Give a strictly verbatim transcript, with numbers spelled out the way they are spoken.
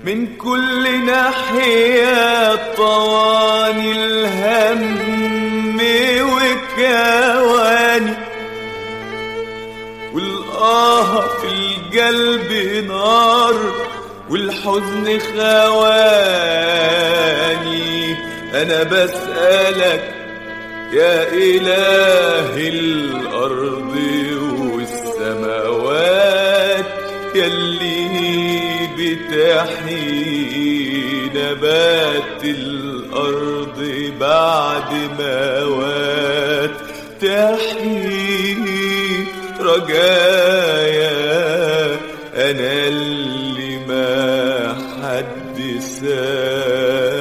من كل ناحية طواني الهم وكواني، والآه في القلب نار والحزن خواني. أنا بسألك يا إله الأرض والسماوات، يلي بتحيي نبات الأرض بعد موات، تحيي رجايا أنا اللي ما حد ساب.